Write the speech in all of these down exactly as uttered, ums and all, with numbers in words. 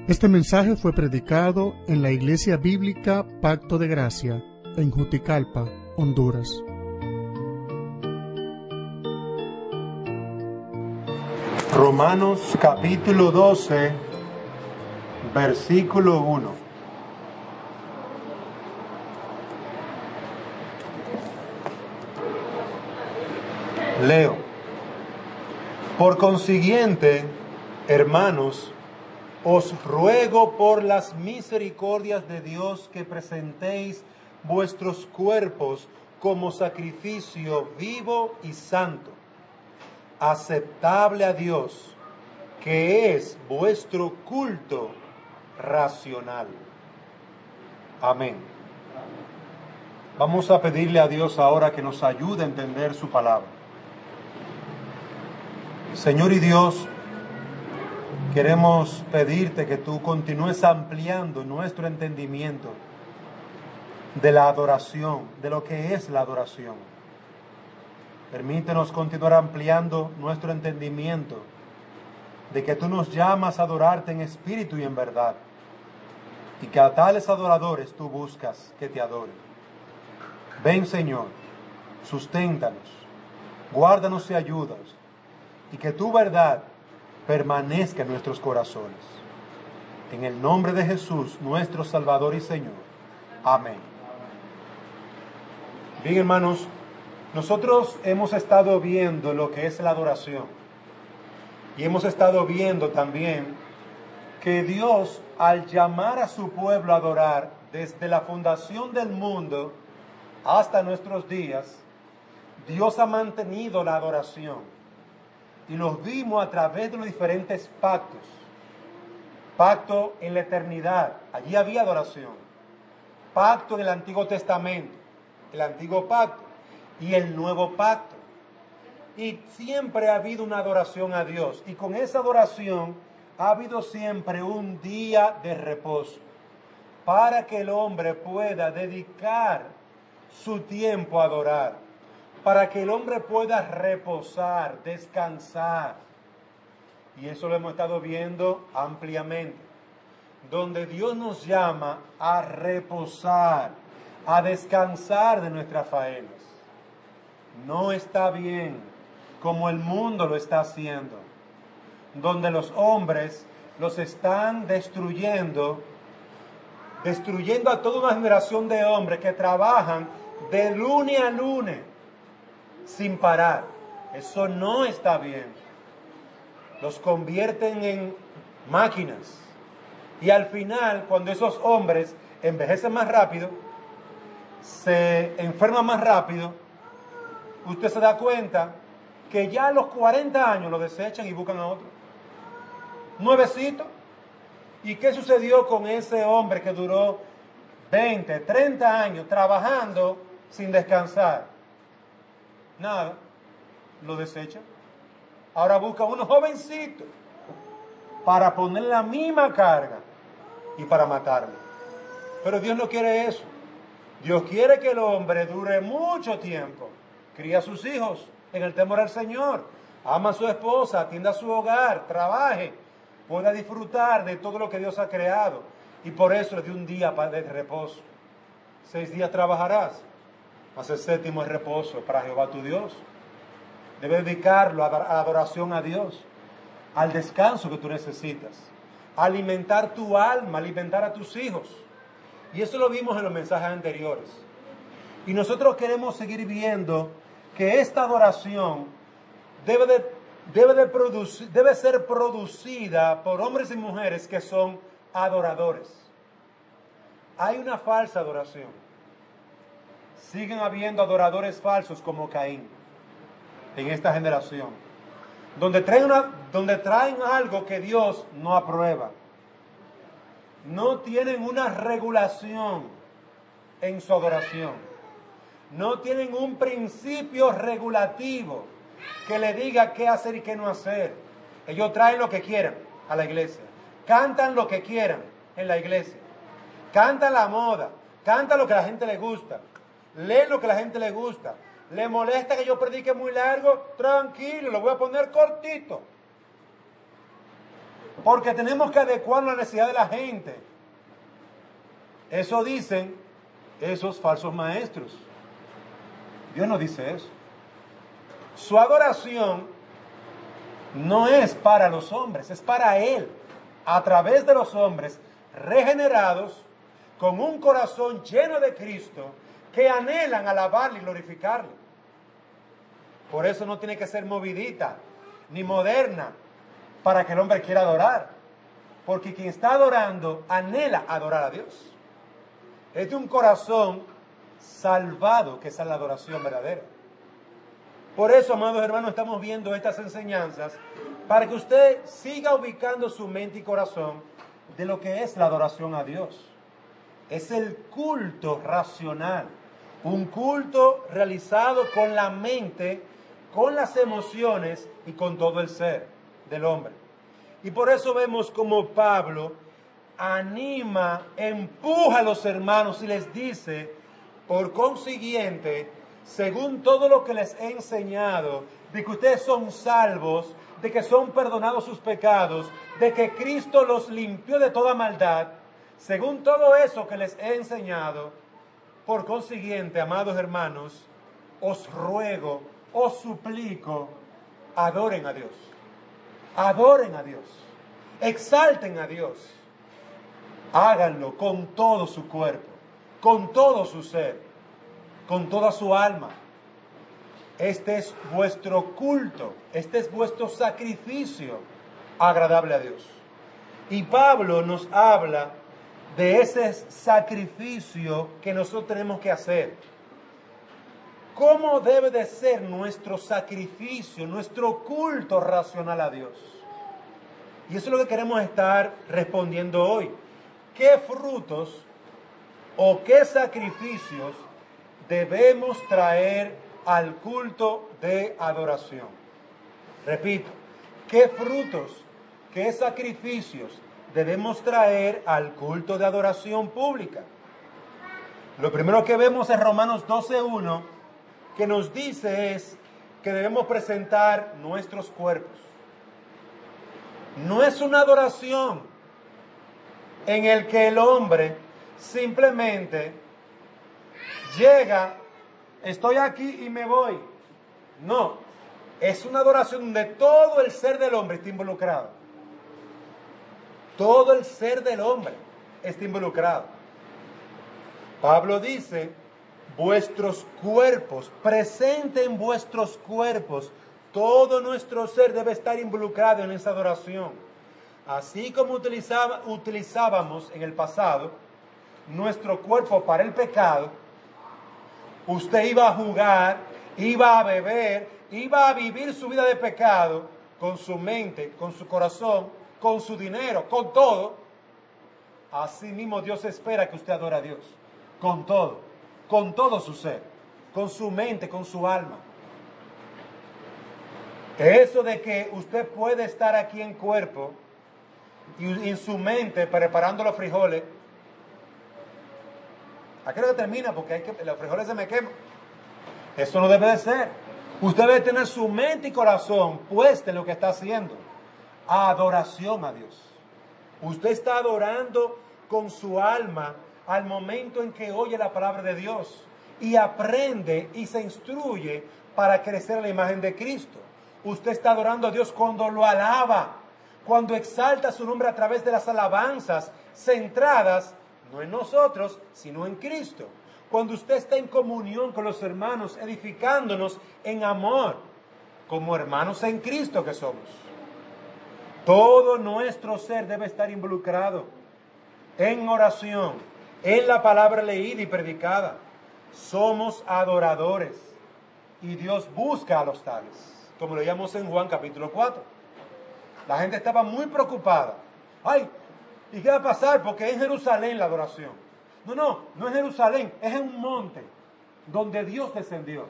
Este mensaje fue predicado en la Iglesia Bíblica Pacto de Gracia, en Juticalpa, Honduras. Romanos capítulo doce, versículo uno. Leo. Por consiguiente, hermanos, os ruego por las misericordias de Dios que presentéis vuestros cuerpos como sacrificio vivo y santo, aceptable a Dios, que es vuestro culto racional. Amén. Vamos a pedirle a Dios ahora que nos ayude a entender su palabra. Señor y Dios, queremos pedirte que tú continúes ampliando nuestro entendimiento de la adoración, de lo que es la adoración. Permítenos continuar ampliando nuestro entendimiento de que tú nos llamas a adorarte en espíritu y en verdad, y que a tales adoradores tú buscas que te adoren. Ven, Señor, susténtanos, guárdanos y ayúdanos, y que tu verdad permanezca en nuestros corazones. En el nombre de Jesús, nuestro Salvador y Señor. Amén. Bien, hermanos, nosotros hemos estado viendo lo que es la adoración. Y hemos estado viendo también que Dios, al llamar a su pueblo a adorar desde la fundación del mundo hasta nuestros días, Dios ha mantenido la adoración. Y los vimos a través de los diferentes pactos. Pacto en la eternidad, allí había adoración. Pacto en el Antiguo Testamento, el Antiguo Pacto y el Nuevo Pacto. Y siempre ha habido una adoración a Dios. Y con esa adoración ha habido siempre un día de reposo, para que el hombre pueda dedicar su tiempo a adorar, para que el hombre pueda reposar, descansar. Y eso lo hemos estado viendo ampliamente, donde Dios nos llama a reposar, a descansar de nuestras faenas. No está bien como el mundo lo está haciendo, donde los hombres los están destruyendo, destruyendo a toda una generación de hombres que trabajan de lunes a lunes, sin parar. Eso no está bien. Los convierten en máquinas. Y al final, cuando esos hombres envejecen más rápido, se enferman más rápido, usted se da cuenta que ya a los cuarenta años lo desechan y buscan a otro. Nuevecito. ¿Y qué sucedió con ese hombre que duró veinte, treinta años trabajando sin descansar? Nada, lo desecha. Ahora busca uno jovencito para ponerle la misma carga y para matarlo. Pero Dios no quiere eso. Dios quiere que el hombre dure mucho tiempo, cría a sus hijos en el temor al Señor, ama a su esposa, atienda a su hogar, trabaje, pueda disfrutar de todo lo que Dios ha creado. Y por eso le dio un día de reposo. Seis días trabajarás, mas el séptimo es reposo para Jehová tu Dios. Debes dedicarlo a la adoración a Dios, al descanso que tú necesitas, a alimentar tu alma, alimentar a tus hijos. Y eso lo vimos en los mensajes anteriores. Y nosotros queremos seguir viendo que esta adoración debe, de, debe, de producir, debe ser producida por hombres y mujeres que son adoradores. Hay una falsa adoración. Siguen habiendo adoradores falsos como Caín en esta generación, donde traen, una, donde traen algo que Dios no aprueba. No tienen una regulación en su adoración. No tienen un principio regulativo que le diga qué hacer y qué no hacer. Ellos traen lo que quieran a la iglesia. Cantan lo que quieran en la iglesia. Cantan la moda. Cantan lo que a la gente le gusta. Leen lo que a la gente le gusta. ¿Le molesta que yo predique muy largo? Tranquilo, lo voy a poner cortito. porque tenemos que adecuarnos a la necesidad de la gente. Eso dicen esos falsos maestros. Dios no dice eso. Su adoración no es para los hombres, es para Él, a través de los hombres regenerados, con un corazón lleno de Cristo, que anhelan alabarle y glorificarle. Por eso no tiene que ser movidita, ni moderna, para que el hombre quiera adorar. Porque quien está adorando, anhela adorar a Dios. Es de un corazón salvado que esa es la adoración verdadera. Por eso, amados hermanos, estamos viendo estas enseñanzas para que usted siga ubicando su mente y corazón de lo que es la adoración a Dios. Es el culto racional, un culto realizado con la mente, con las emociones y con todo el ser del hombre. Y por eso vemos como Pablo anima, empuja a los hermanos y les dice, por consiguiente, según todo lo que les he enseñado, de que ustedes son salvos, de que son perdonados sus pecados, de que Cristo los limpió de toda maldad, según todo eso que les he enseñado, por consiguiente, amados hermanos, os ruego, os suplico, adoren a Dios. Adoren a Dios. Exalten a Dios. Háganlo con todo su cuerpo, con todo su ser, con toda su alma. Este es vuestro culto, este es vuestro sacrificio agradable a Dios. Y Pablo nos habla de ese sacrificio que nosotros tenemos que hacer. ¿Cómo debe de ser nuestro sacrificio, nuestro culto racional a Dios? Y eso es lo que queremos estar respondiendo hoy. ¿Qué frutos o qué sacrificios debemos traer al culto de adoración? Repito, ¿qué frutos, qué sacrificios debemos traer al culto de adoración pública? Lo primero que vemos en Romanos doce uno, que nos dice es que debemos presentar nuestros cuerpos. No es una adoración en el que el hombre simplemente llega, estoy aquí y me voy. No, es una adoración donde todo el ser del hombre está involucrado. Todo el ser del hombre está involucrado. Pablo dice, vuestros cuerpos, presenten vuestros cuerpos. Todo nuestro ser debe estar involucrado en esa adoración. Así como utilizaba, utilizábamos en el pasado nuestro cuerpo para el pecado, usted iba a jugar, iba a beber, iba a vivir su vida de pecado con su mente, con su corazón, con su dinero, con todo. Así mismo Dios espera que usted adore a Dios, con todo, con todo su ser, con su mente, con su alma. Eso de que usted puede estar aquí en cuerpo y en su mente preparando los frijoles, ¿a qué hora termina? Porque hay que, los frijoles se me queman. Eso no debe de ser. Usted debe tener su mente y corazón puesta en lo que está haciendo. Adoración a Dios. Usted está adorando con su alma al momento en que oye la palabra de Dios y aprende y se instruye para crecer a la imagen de Cristo. Usted está adorando a Dios cuando lo alaba, cuando exalta su nombre a través de las alabanzas centradas no en nosotros, sino en Cristo. Cuando usted está en comunión con los hermanos, edificándonos en amor, como hermanos en Cristo que somos. Todo nuestro ser debe estar involucrado en oración, en la palabra leída y predicada. Somos adoradores y Dios busca a los tales, como lo llamamos en Juan capítulo cuatro. La gente estaba muy preocupada. Ay, ¿y qué va a pasar? Porque es en Jerusalén la adoración. No, no, no es Jerusalén, es en un monte donde Dios descendió.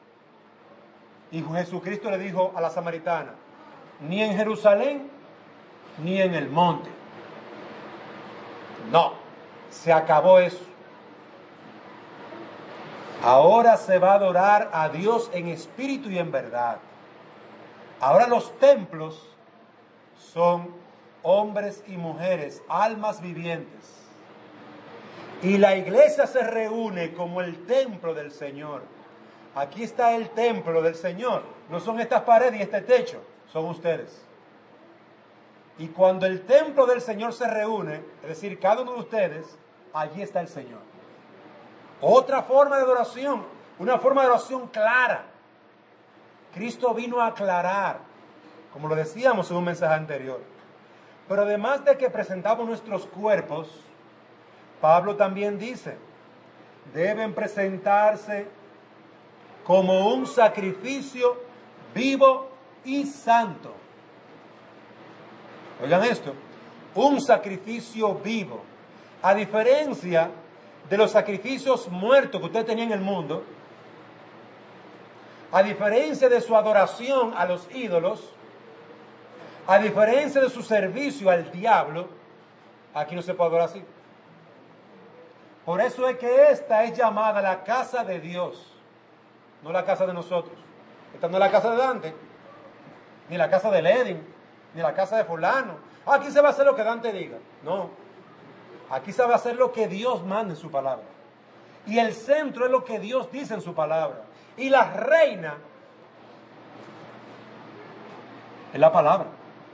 Y Jesucristo le dijo a la samaritana, ni en Jerusalén, ni en el monte. No, se acabó eso. Ahora se va a adorar a Dios en espíritu y en verdad. Ahora los templos son hombres y mujeres, almas vivientes. Y la iglesia se reúne como el templo del Señor. Aquí está el templo del Señor. No son estas paredes y este techo, son ustedes. Y cuando el templo del Señor se reúne, es decir, cada uno de ustedes, allí está el Señor. Otra forma de adoración, una forma de adoración clara. Cristo vino a aclarar, como lo decíamos en un mensaje anterior. Pero además de que presentamos nuestros cuerpos, Pablo también dice, deben presentarse como un sacrificio vivo y santo. Oigan esto, un sacrificio vivo. A diferencia de los sacrificios muertos que usted tenía en el mundo, a diferencia de su adoración a los ídolos, a diferencia de su servicio al diablo, aquí no se puede adorar así. Por eso es que esta es llamada la casa de Dios, no la casa de nosotros. Esta no es la casa de Dante, ni la casa de Ledin, ni la casa de fulano. Aquí se va a hacer lo que Dante diga. No, aquí se va a hacer lo que Dios manda en su palabra. Y el centro es lo que Dios dice en su palabra. Y la reina es la palabra.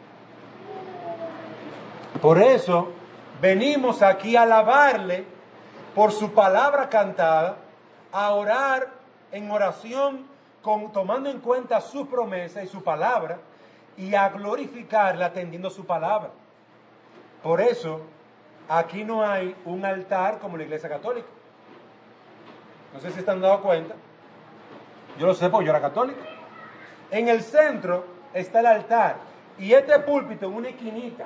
Por eso venimos aquí a alabarle por su palabra cantada, a orar en oración, con, tomando en cuenta su promesa y su palabra, y a glorificarle atendiendo su palabra. Por eso, aquí no hay un altar como la Iglesia Católica. No sé si están dando cuenta. Yo lo sé porque yo era católico. En el centro está el altar, y este púlpito en una esquinita.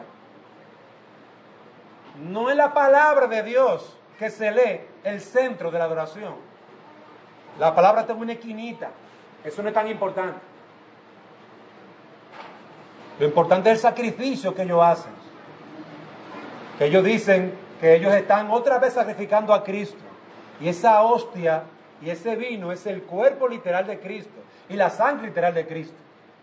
No es la palabra de Dios que se lee el centro de la adoración. La palabra está en una esquinita. Eso no es tan importante. Lo importante es el sacrificio que ellos hacen. Que ellos dicen que ellos están otra vez sacrificando a Cristo. Y esa hostia y ese vino es el cuerpo literal de Cristo y la sangre literal de Cristo.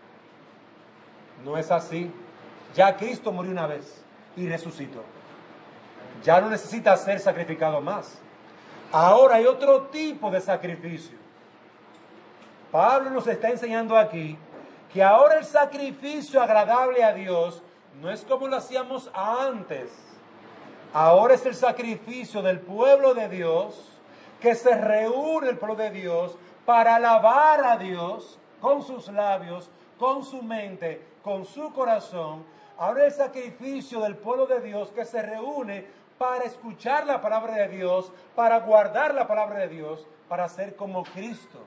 No es así. Ya Cristo murió una vez y resucitó. Ya no necesita ser sacrificado más. Ahora hay otro tipo de sacrificio. Pablo nos está enseñando aquí que ahora el sacrificio agradable a Dios no es como lo hacíamos antes. Ahora es el sacrificio del pueblo de Dios, que se reúne el pueblo de Dios para alabar a Dios con sus labios, con su mente, con su corazón. Ahora el sacrificio del pueblo de Dios que se reúne para escuchar la palabra de Dios, para guardar la palabra de Dios, para ser como Cristo.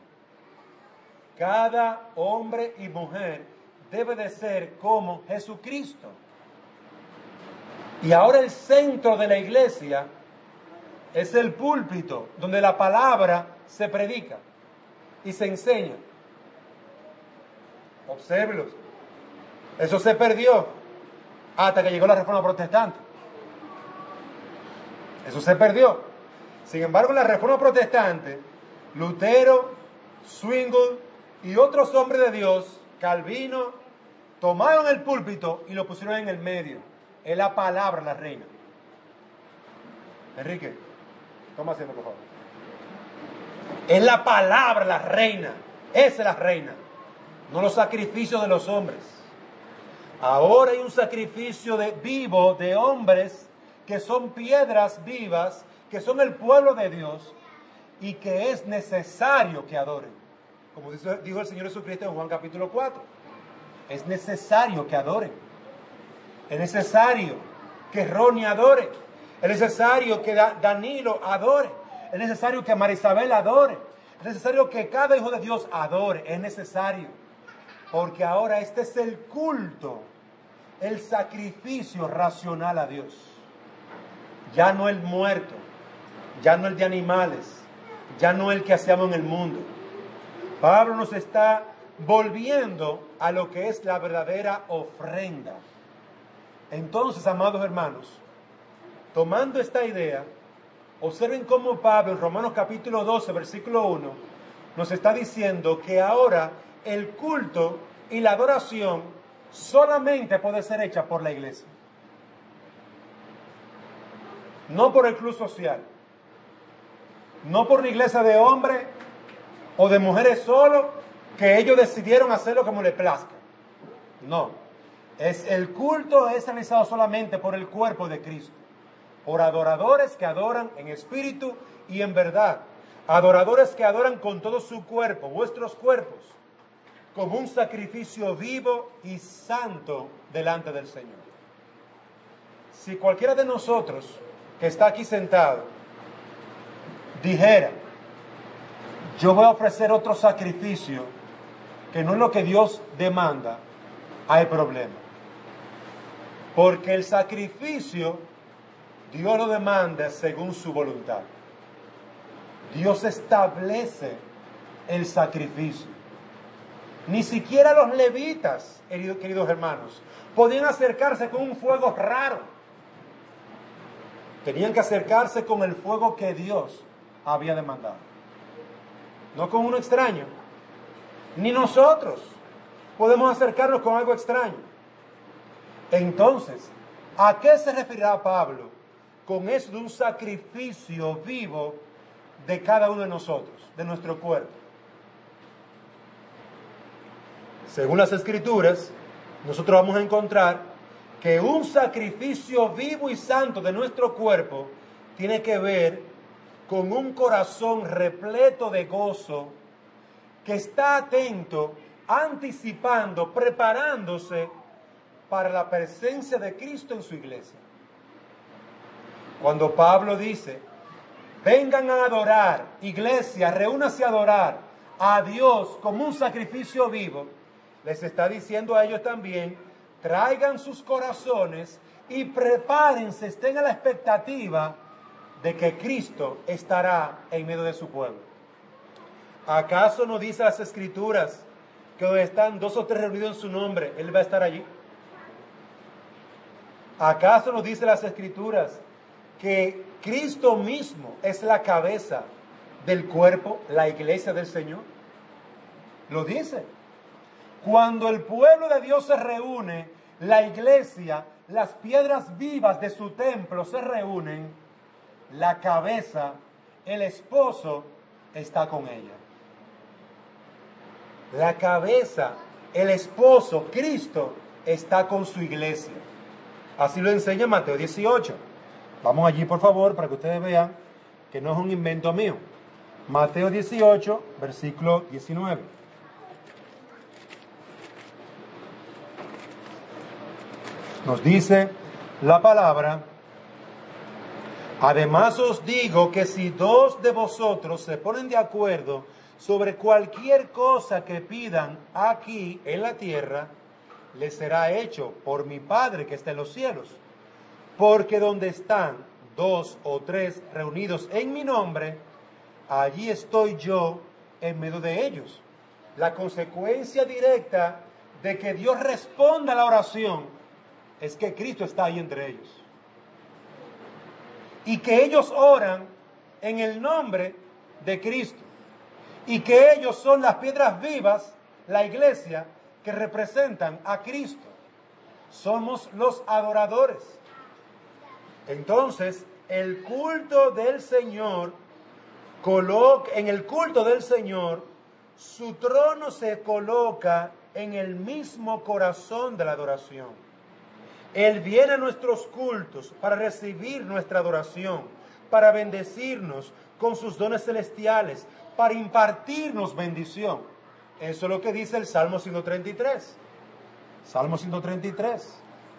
Cada hombre y mujer debe de ser como Jesucristo. Y ahora el centro de la iglesia es el púlpito, donde la palabra se predica y se enseña. Obsérvelos. Eso se perdió hasta que llegó la Reforma Protestante. Eso se perdió. Sin embargo, en la Reforma Protestante, Lutero, Zwingli y otros hombres de Dios, Calvino, tomaron el púlpito y lo pusieron en el medio. Es la palabra la reina. Enrique, toma asiento, por favor. Es la palabra la reina. Esa es la reina. No los sacrificios de los hombres. Ahora hay un sacrificio de, vivo de hombres que son piedras vivas, que son el pueblo de Dios y que es necesario que adoren. Como dice, dijo el Señor Jesucristo en Juan capítulo cuatro. Es necesario que adoren. Es necesario que Ronnie adore. Es necesario que Danilo adore. Es necesario que Marisabel adore. Es necesario que cada hijo de Dios adore. Es necesario. Porque ahora este es el culto, el sacrificio racional a Dios. Ya no el muerto, ya no el de animales, ya no el que hacíamos en el mundo. Pablo nos está volviendo a lo que es la verdadera ofrenda. Entonces, amados hermanos, tomando esta idea, observen cómo Pablo en Romanos capítulo doce, versículo uno, nos está diciendo que ahora el culto y la adoración solamente puede ser hecha por la iglesia. no por el club social, no por la iglesia de hombres o de mujeres solo, que ellos decidieron hacerlo como les plazca. No, es el culto es realizado solamente por el cuerpo de Cristo, por adoradores que adoran en espíritu y en verdad, adoradores que adoran con todo su cuerpo, vuestros cuerpos, como un sacrificio vivo y santo delante del Señor. Si cualquiera de nosotros que está aquí sentado dijera, yo voy a ofrecer otro sacrificio que no es lo que Dios demanda, hay problema. Porque el sacrificio Dios lo demanda según su voluntad. Dios establece el sacrificio. Ni siquiera los levitas, queridos hermanos, podían acercarse con un fuego raro. Tenían que acercarse con el fuego que Dios había demandado. No con uno extraño. Ni nosotros podemos acercarnos con algo extraño. Entonces, ¿a qué se referirá Pablo con eso de un sacrificio vivo de cada uno de nosotros, de nuestro cuerpo? Según las Escrituras, nosotros vamos a encontrar que un sacrificio vivo y santo de nuestro cuerpo tiene que ver con un corazón repleto de gozo, que está atento, anticipando, preparándose para la presencia de Cristo en su iglesia. Cuando Pablo dice, vengan a adorar, iglesia, reúnase a adorar a Dios como un sacrificio vivo, les está diciendo a ellos también, traigan sus corazones y prepárense, estén a la expectativa de que Cristo estará en medio de su pueblo. ¿Acaso no dice las Escrituras que donde están dos o tres reunidos en su nombre, Él va a estar allí? ¿Acaso no dice las Escrituras que Cristo mismo es la cabeza del cuerpo, la iglesia del Señor? Lo dice. Cuando el pueblo de Dios se reúne, la iglesia, las piedras vivas de su templo se reúnen, la cabeza, el esposo, está con ella. La cabeza, el esposo, Cristo, está con su iglesia. Así lo enseña Mateo dieciocho. Vamos allí, por favor, para que ustedes vean que no es un invento mío. Mateo dieciocho, versículo diecinueve. Nos dice la palabra, además os digo que si dos de vosotros se ponen de acuerdo sobre cualquier cosa que pidan aquí en la tierra, les será hecho por mi Padre que está en los cielos. Porque donde están dos o tres reunidos en mi nombre, allí estoy yo en medio de ellos. La consecuencia directa de que Dios responda a la oración es que Cristo está ahí entre ellos. Y que ellos oran en el nombre de Cristo. Y que ellos son las piedras vivas, la iglesia, que representan a Cristo. Somos los adoradores. Entonces, el culto del Señor, coloca, en el culto del Señor, su trono se coloca en el mismo corazón de la adoración. Él viene a nuestros cultos para recibir nuestra adoración, para bendecirnos con sus dones celestiales, para impartirnos bendición. Eso es lo que dice el Salmo ciento treinta y tres. Salmo ciento treinta y tres.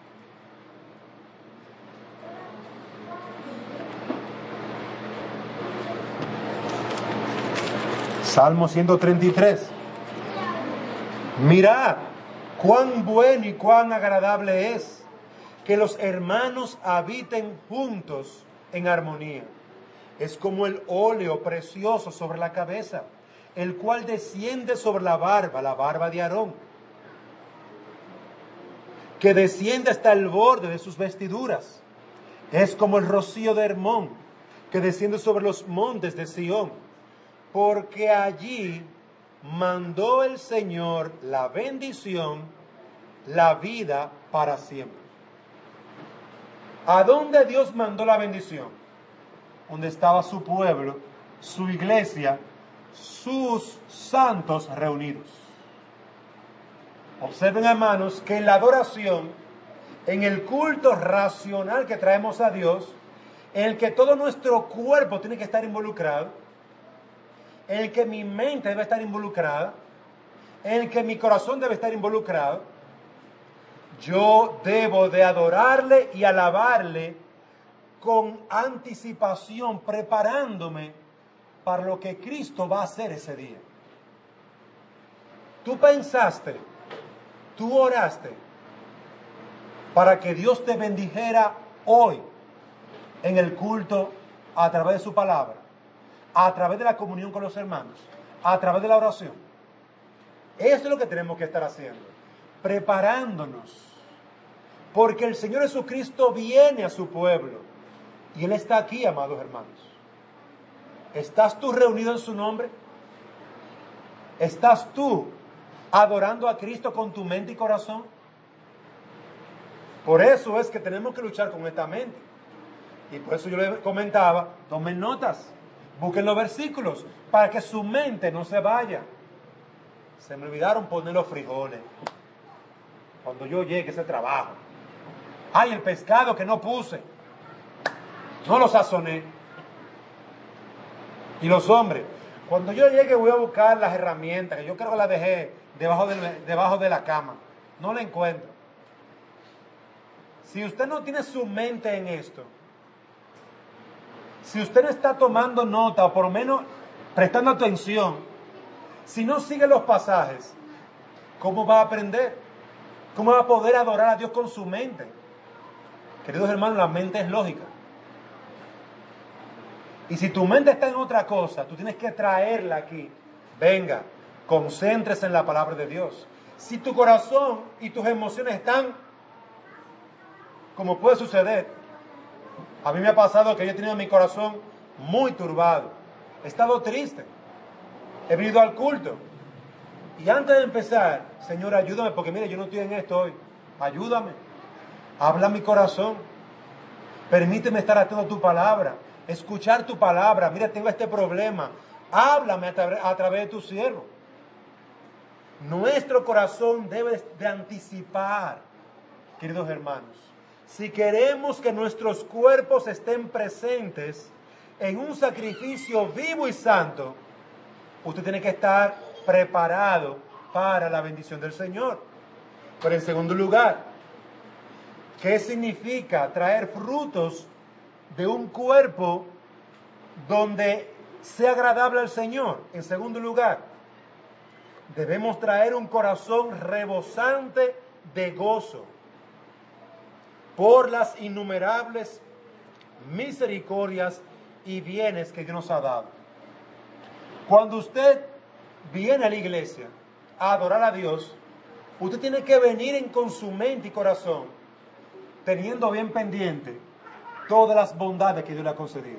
Salmo ciento treinta y tres. Mirad cuán bueno y cuán agradable es que los hermanos habiten juntos en armonía. Es como el óleo precioso sobre la cabeza, el cual desciende sobre la barba, la barba de Aarón, que desciende hasta el borde de sus vestiduras. Es como el rocío de Hermón, que desciende sobre los montes de Sión, porque allí mandó el Señor la bendición, la vida para siempre. ¿A dónde Dios mandó la bendición? donde estaba su pueblo, su iglesia, sus santos reunidos. Observen, hermanos, que en la adoración, en el culto racional que traemos a Dios, en el que todo nuestro cuerpo tiene que estar involucrado, en el que mi mente debe estar involucrada, en el que mi corazón debe estar involucrado, yo debo de adorarle y alabarle con anticipación, preparándome para lo que Cristo va a hacer ese día. Tú pensaste, tú oraste para que Dios te bendijera hoy en el culto a través de su palabra, a través de la comunión con los hermanos, a través de la oración. Eso es lo que tenemos que estar haciendo, preparándonos, porque el Señor Jesucristo viene a su pueblo y Él está aquí, amados hermanos. ¿Estás tú reunido en su nombre? ¿Estás tú adorando a Cristo con tu mente y corazón? Por eso es que tenemos que luchar con esta mente. Y por eso yo les comentaba, tomen notas, busquen los versículos, para que su mente no se vaya. Se me olvidaron poner los frijoles cuando yo llegue a ese trabajo. Ay, el pescado que no puse, no lo sazoné. Y los hombres, cuando yo llegue voy a buscar las herramientas, que yo creo que las dejé debajo de, debajo de la cama. No la encuentro. Si usted no tiene su mente en esto, si usted no está tomando nota, o por lo menos prestando atención, si no sigue los pasajes, ¿cómo va a aprender? ¿Cómo va a poder adorar a Dios con su mente? Queridos hermanos, la mente es lógica. Y si tu mente está en otra cosa, tú tienes que traerla aquí. Venga, concéntrese en la palabra de Dios. Si tu corazón y tus emociones están, como puede suceder, a mí me ha pasado que yo he tenido mi corazón muy turbado. He estado triste. He venido al culto. Y antes de empezar, Señor, ayúdame, porque mire, yo no estoy en esto hoy. Ayúdame. Habla mi corazón. Permíteme estar atento a tu palabra. Escuchar tu palabra. Mira, tengo este problema. Háblame a, tra- a través de tu siervo. Nuestro corazón debe de anticipar, queridos hermanos. Si queremos que nuestros cuerpos estén presentes en un sacrificio vivo y santo, usted tiene que estar preparado para la bendición del Señor. Pero en segundo lugar, ¿qué significa traer frutos de un cuerpo donde sea agradable al Señor? En segundo lugar, debemos traer un corazón rebosante de gozo por las innumerables misericordias y bienes que Dios nos ha dado. Cuando usted viene a la iglesia a adorar a Dios, usted tiene que venir en con su mente y corazón, teniendo bien pendiente todas las bondades que Dios le ha concedido.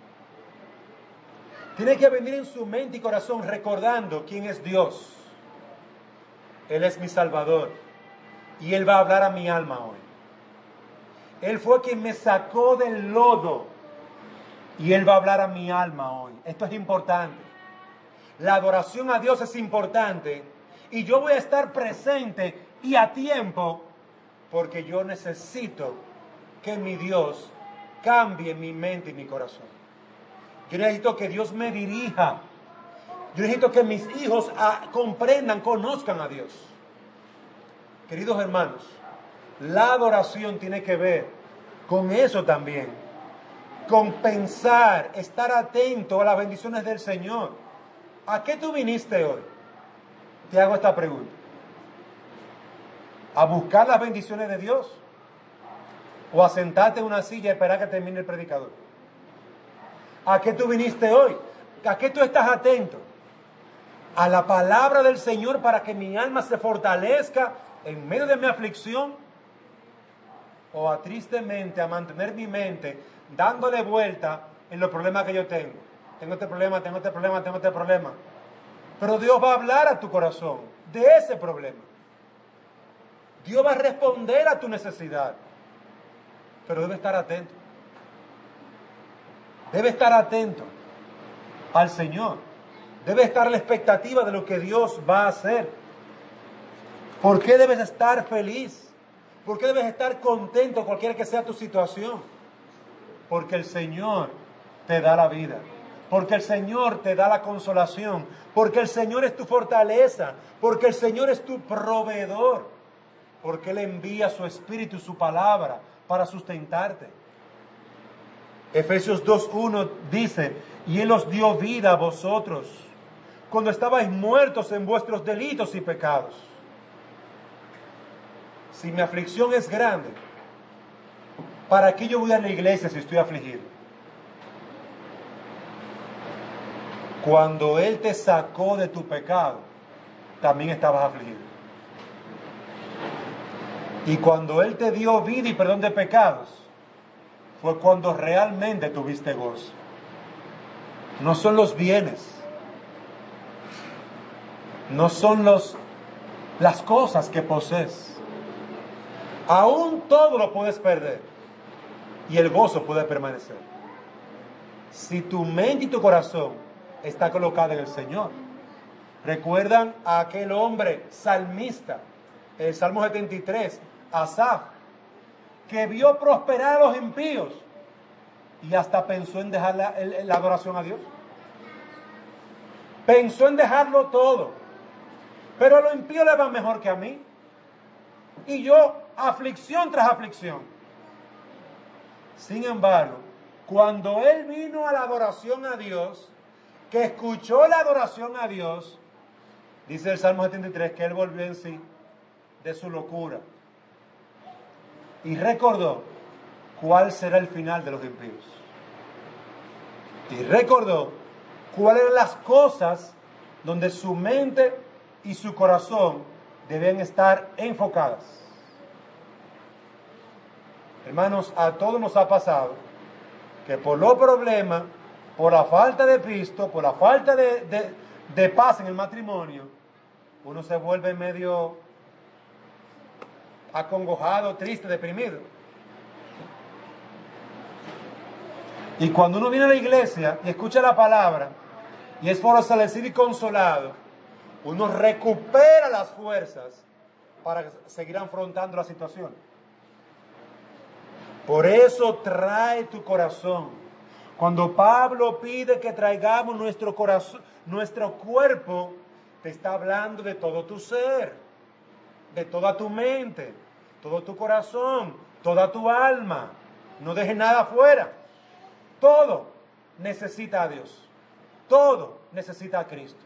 Tiene que venir en su mente y corazón recordando quién es Dios. Él es mi Salvador y Él va a hablar a mi alma hoy. Él fue quien me sacó del lodo y Él va a hablar a mi alma hoy. Esto es importante. La adoración a Dios es importante y yo voy a estar presente y a tiempo porque yo necesito que mi Dios cambie mi mente y mi corazón. Yo necesito que Dios me dirija. Yo necesito que mis hijos ah, comprendan, conozcan a Dios. Queridos hermanos, la adoración tiene que ver con eso también, con pensar, estar atento a las bendiciones del Señor. ¿A qué tú viniste hoy? Te hago esta pregunta. ¿A buscar las bendiciones de Dios? ¿O a sentarte en una silla y esperar que termine el predicador? ¿A qué tú viniste hoy? ¿A qué tú estás atento? ¿A la palabra del Señor para que mi alma se fortalezca en medio de mi aflicción? ¿O a tristemente a mantener mi mente dándole vuelta en los problemas que yo tengo? Tengo este problema, tengo este problema, tengo este problema. Pero Dios va a hablar a tu corazón de ese problema. Dios va a responder a tu necesidad. Pero debes estar atento. Debe estar atento al Señor. Debe estar a la expectativa de lo que Dios va a hacer. ¿Por qué debes estar feliz? ¿Por qué debes estar contento cualquiera que sea tu situación? Porque el Señor te da la vida. Porque el Señor te da la consolación. Porque el Señor es tu fortaleza. Porque el Señor es tu proveedor. Porque Él envía su Espíritu y su palabra para sustentarte. Efesios dos uno dice, y Él os dio vida a vosotros, cuando estabais muertos en vuestros delitos y pecados. Si mi aflicción es grande, ¿para qué yo voy a la iglesia si estoy afligido? Cuando Él te sacó de tu pecado, también estabas afligido. Y cuando Él te dio vida y perdón de pecados, fue cuando realmente tuviste gozo. No son los bienes, no son los, las cosas que posees. Aún todo lo puedes perder y el gozo puede permanecer. Si tu mente y tu corazón está colocado en el Señor. ¿Recuerdan a aquel hombre salmista, el Salmo setenta y tres, Asaf, que vio prosperar a los impíos y hasta pensó en dejar la, la adoración a Dios? Pensó en dejarlo todo. Pero a los impíos les va mejor que a mí. Y yo, aflicción tras aflicción. Sin embargo, cuando él vino a la adoración a Dios, que escuchó la adoración a Dios, dice el Salmo setenta y tres que él volvió en sí de su locura y recordó cuál será el final de los impíos. Y recordó cuáles eran las cosas donde su mente y su corazón deben estar enfocadas. Hermanos, a todos nos ha pasado que por los problemas, por la falta de Cristo, por la falta de, de, de paz en el matrimonio, uno se vuelve medio acongojado, triste, deprimido. Y cuando uno viene a la iglesia y escucha la palabra y es fortalecido y consolado, uno recupera las fuerzas para seguir afrontando la situación. Por eso trae tu corazón. Cuando Pablo pide que traigamos nuestro corazón, nuestro cuerpo, te está hablando de todo tu ser, de toda tu mente, todo tu corazón, toda tu alma. No dejes nada afuera. Todo necesita a Dios. Todo necesita a Cristo.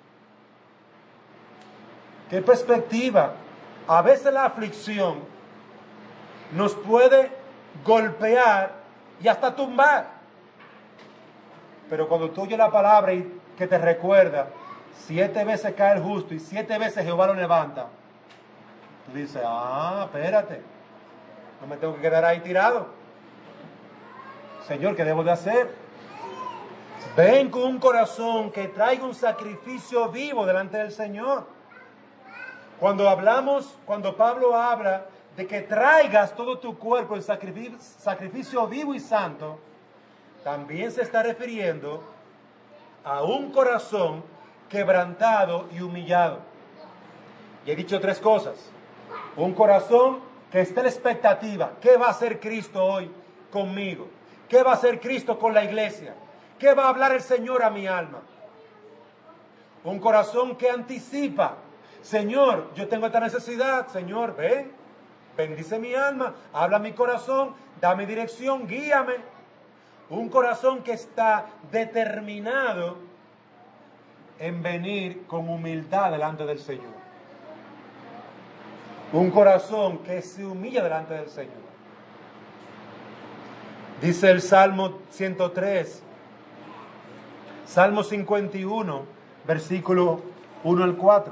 ¿Qué perspectiva? A veces la aflicción nos puede golpear y hasta tumbar. Pero cuando tú oyes la palabra y que te recuerda, siete veces cae el justo y siete veces Jehová lo levanta, tú dices, ah, espérate, no me tengo que quedar ahí tirado. Señor, ¿qué debo de hacer? Ven con un corazón que traiga un sacrificio vivo delante del Señor. Cuando hablamos, cuando Pablo habla de que traigas todo tu cuerpo en sacrificio, sacrificio vivo y santo, también se está refiriendo a un corazón quebrantado y humillado. Y he dicho tres cosas. Un corazón que esté en la expectativa. ¿Qué va a hacer Cristo hoy conmigo? ¿Qué va a hacer Cristo con la iglesia? ¿Qué va a hablar el Señor a mi alma? Un corazón que anticipa. Señor, yo tengo esta necesidad. Señor, ven, bendice mi alma, habla mi corazón, dame dirección, guíame. Un corazón que está determinado en venir con humildad delante del Señor. Un corazón que se humilla delante del Señor. Dice el Salmo ciento tres, Salmo cincuenta y uno, versículo uno al cuatro.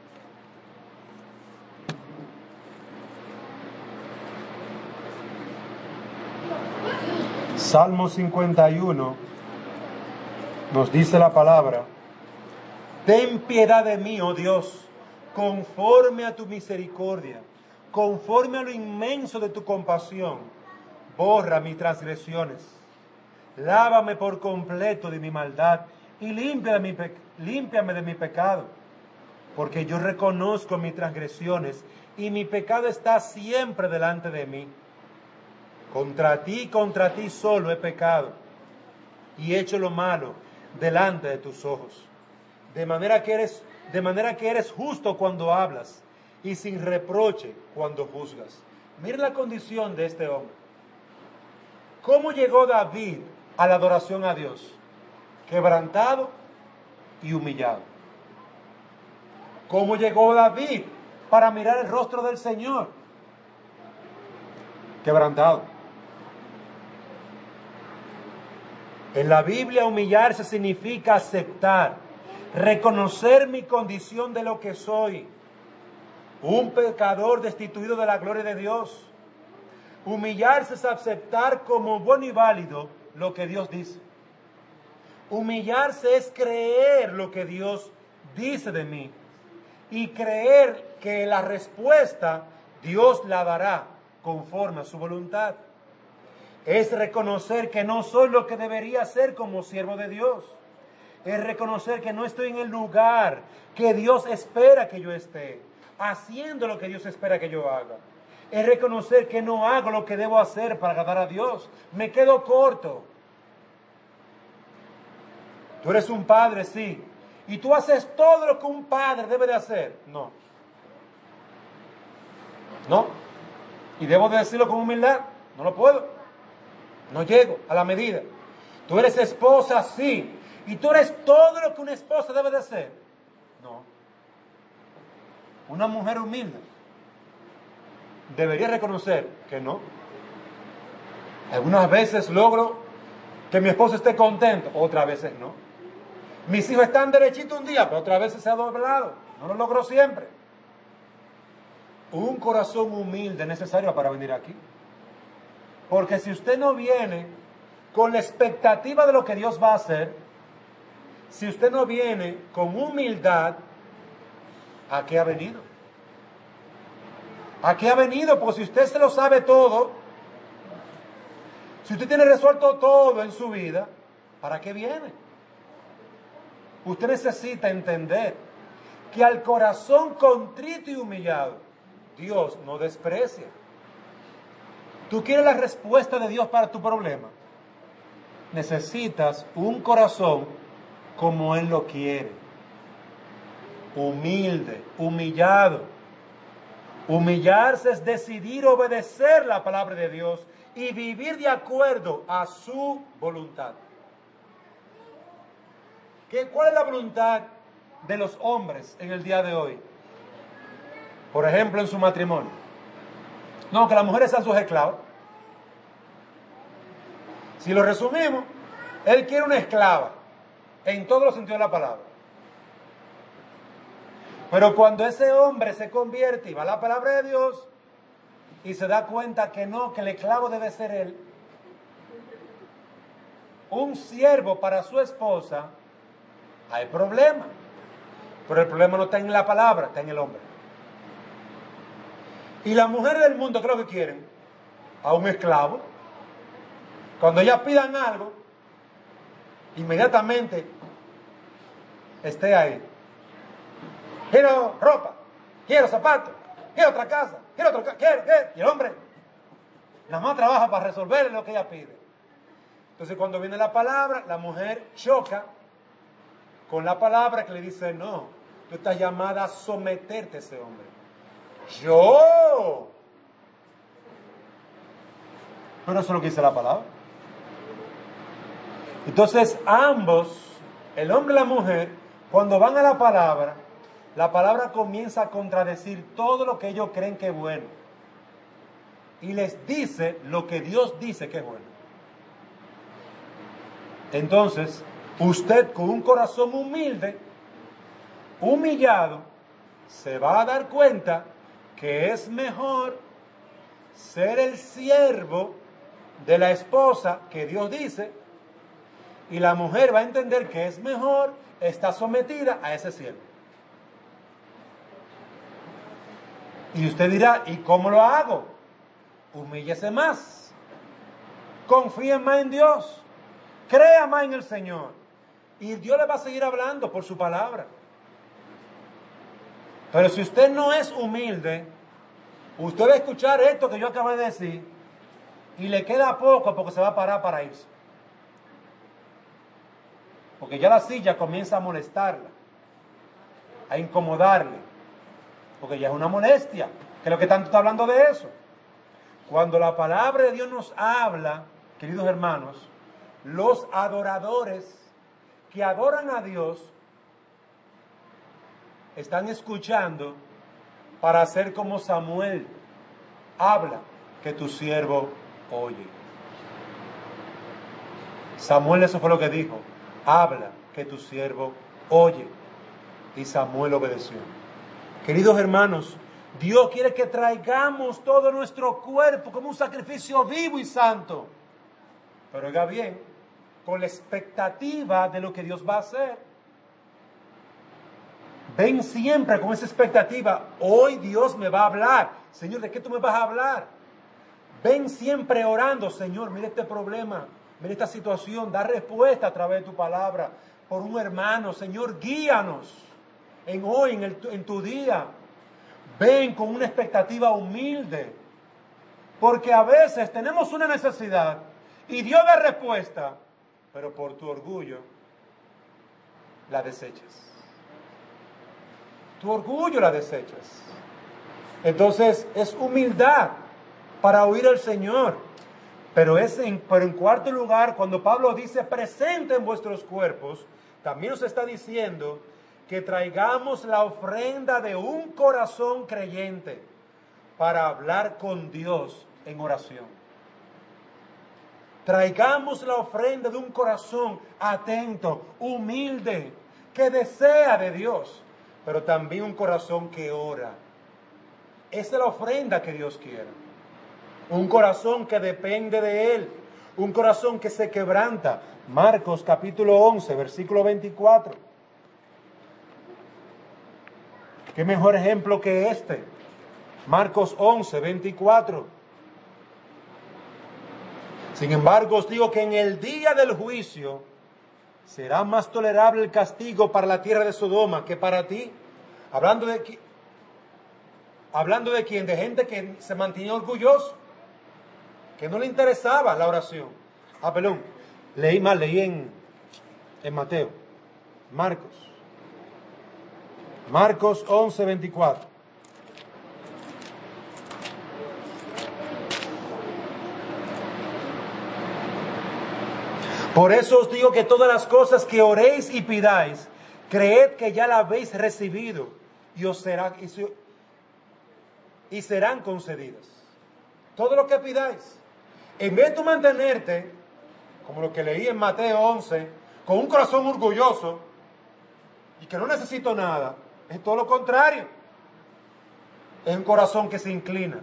Salmo cincuenta y uno nos dice la palabra: ten piedad de mí, oh Dios, conforme a tu misericordia, conforme a lo inmenso de tu compasión, borra mis transgresiones. Lávame por completo de mi maldad y límpiame de mi, pe- límpiame de mi pecado, porque yo reconozco mis transgresiones y mi pecado está siempre delante de mí. Contra ti, contra ti solo he pecado y he hecho lo malo delante de tus ojos. De manera que eres, de manera que eres justo cuando hablas y sin reproche cuando juzgas. Mira la condición de este hombre. ¿Cómo llegó David a la adoración a Dios? Quebrantado y humillado. ¿Cómo llegó David para mirar el rostro del Señor? Quebrantado. En la Biblia humillarse significa aceptar, reconocer mi condición de lo que soy, un pecador destituido de la gloria de Dios. Humillarse es aceptar como bueno y válido lo que Dios dice. Humillarse es creer lo que Dios dice de mí y creer que la respuesta Dios la dará conforme a su voluntad. Es reconocer que no soy lo que debería ser como siervo de Dios. Es reconocer que no estoy en el lugar que Dios espera que yo esté, haciendo lo que Dios espera que yo haga. Es reconocer que no hago lo que debo hacer para agradar a Dios. Me quedo corto. Tú eres un padre, sí. ¿Y tú haces todo lo que un padre debe de hacer? No. No. ¿Y debo de decirlo con humildad? No lo puedo. No llego a la medida. Tú eres esposa, sí. ¿Y tú eres todo lo que una esposa debe de hacer? No. Una mujer humilde debería reconocer que no. Algunas veces logro que mi esposo esté contento, otras veces no. Mis hijos están derechitos un día, pero otras veces se ha doblado. No lo logro siempre. Un corazón humilde es necesario para venir aquí. Porque si usted no viene con la expectativa de lo que Dios va a hacer, si usted no viene con humildad, ¿a qué ha venido? ¿A qué ha venido? Porque si usted se lo sabe todo, si usted tiene resuelto todo en su vida, ¿para qué viene? Usted necesita entender que al corazón contrito y humillado, Dios no desprecia. ¿Tú quieres la respuesta de Dios para tu problema? Necesitas un corazón como Él lo quiere. Humilde, humillado. Humillarse es decidir obedecer la palabra de Dios y vivir de acuerdo a su voluntad. ¿Qué, ¿Cuál es la voluntad de los hombres en el día de hoy? Por ejemplo, en su matrimonio. No, que las mujeres sean sus esclavas. Si lo resumimos, él quiere una esclava, en todos los sentidos de la palabra. Pero cuando ese hombre se convierte y va a la palabra de Dios y se da cuenta que no, que el esclavo debe ser él, un siervo para su esposa, hay problema. Pero el problema no está en la palabra, está en el hombre. Y las mujeres del mundo, ¿qué es lo que quieren? A un esclavo. Cuando ellas pidan algo, inmediatamente esté ahí. Quiero ropa, quiero zapatos, quiero otra casa, quiero otra casa, quiero, quiero. Y el hombre nada más trabaja para resolver lo que ella pide. Entonces cuando viene la palabra, la mujer choca con la palabra que le dice, no, tú estás llamada a someterte a ese hombre. Yo. Pero eso es lo que dice la palabra. Entonces ambos, el hombre y la mujer, cuando van a la palabra, la palabra comienza a contradecir todo lo que ellos creen que es bueno. Y les dice lo que Dios dice que es bueno. Entonces, usted con un corazón humilde, humillado, se va a dar cuenta que es mejor ser el siervo de la esposa que Dios dice, y la mujer va a entender que es mejor estar sometida a ese siervo. Y usted dirá, ¿y cómo lo hago? Humíllese más. Confíe más en Dios. Crea más en el Señor. Y Dios le va a seguir hablando por su palabra. Pero si usted no es humilde, usted va a escuchar esto que yo acabo de decir y le queda poco porque se va a parar para irse. Porque ya la silla comienza a molestarla, a incomodarle, porque ya es una molestia, que es lo que tanto está hablando de eso. Cuando la palabra de Dios nos habla, queridos hermanos, los adoradores que adoran a Dios están escuchando para hacer como Samuel. Habla, que tu siervo oye. Samuel eso fue lo que dijo. Habla, que tu siervo oye. Y Samuel obedeció. Queridos hermanos, Dios quiere que traigamos todo nuestro cuerpo como un sacrificio vivo y santo. Pero oiga bien, con la expectativa de lo que Dios va a hacer. Ven siempre con esa expectativa. Hoy Dios me va a hablar. Señor, ¿de qué tú me vas a hablar? Ven siempre orando. Señor, mira este problema, mira esta situación. Da respuesta a través de tu palabra por un hermano. Señor, guíanos en hoy, en, el, en tu día. Ven con una expectativa humilde. Porque a veces tenemos una necesidad y Dios da respuesta, pero por tu orgullo la desechas. Tu orgullo la desechas. Entonces es humildad para oír al Señor. Pero, es en, pero en cuarto lugar, cuando Pablo dice presenten vuestros cuerpos, también nos está diciendo que traigamos la ofrenda de un corazón creyente para hablar con Dios en oración. Traigamos la ofrenda de un corazón atento, humilde, que desea de Dios, pero también un corazón que ora. Esa es la ofrenda que Dios quiere. Un corazón que depende de Él. Un corazón que se quebranta. Marcos capítulo once, versículo veinticuatro. ¿Qué mejor ejemplo que este? Marcos once, veinticuatro. Sin embargo, os digo que en el día del juicio será más tolerable el castigo para la tierra de Sodoma que para ti. Hablando de qui- hablando de quién, de gente que se mantenía orgulloso, que no le interesaba la oración. Ah, perdón, leí mal, leí en, en Mateo, Marcos. Marcos once, veinticuatro. Por eso os digo que todas las cosas que oréis y pidáis, creed que ya la habéis recibido y os será, y, se, y serán concedidas. Todo lo que pidáis. En vez de tú mantenerte, como lo que leí en Mateo once, con un corazón orgulloso y que no necesito nada, es todo lo contrario. Es un corazón que se inclina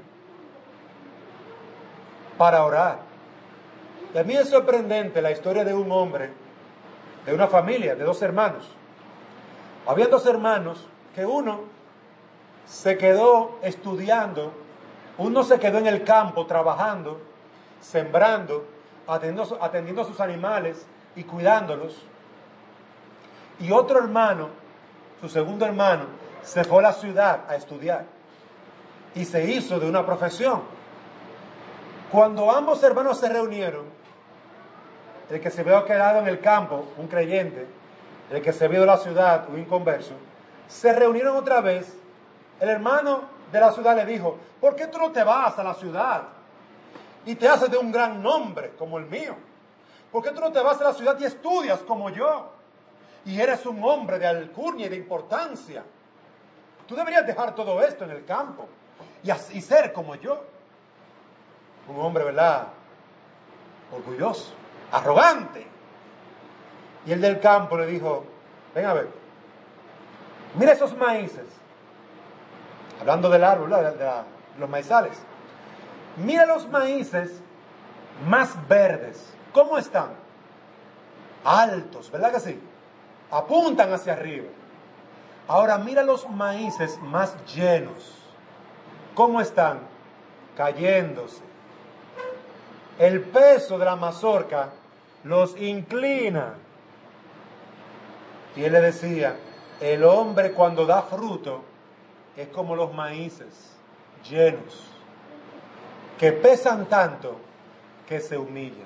para orar. Y a mí es sorprendente la historia de un hombre, de una familia, de dos hermanos. Había dos hermanos que uno se quedó estudiando, uno se quedó en el campo trabajando, sembrando, atendiendo, atendiendo a sus animales y cuidándolos. Y otro hermano, su segundo hermano, se fue a la ciudad a estudiar y se hizo de una profesión. Cuando ambos hermanos se reunieron, el que se había quedado en el campo, un creyente, el que se había ido a la ciudad, un inconverso, se reunieron otra vez. El hermano de la ciudad le dijo: ¿por qué tú no te vas a la ciudad y te haces de un gran nombre como el mío? ¿Por qué tú no te vas a la ciudad y estudias como yo? Y eres un hombre de alcurnia y de importancia. Tú deberías dejar todo esto en el campo y, así, ser como yo. Un hombre, ¿verdad?, orgulloso, arrogante. Y el del campo le dijo: ven a ver, mira esos maíces. Hablando del árbol, de, de, de los maizales. Mira los maíces más verdes. ¿Cómo están? Altos, ¿verdad que sí? Apuntan hacia arriba. Ahora mira los maíces más llenos. ¿Cómo están? Cayéndose. El peso de la mazorca los inclina. Y él le decía, el hombre cuando da fruto es como los maíces llenos, que pesan tanto que se humillan.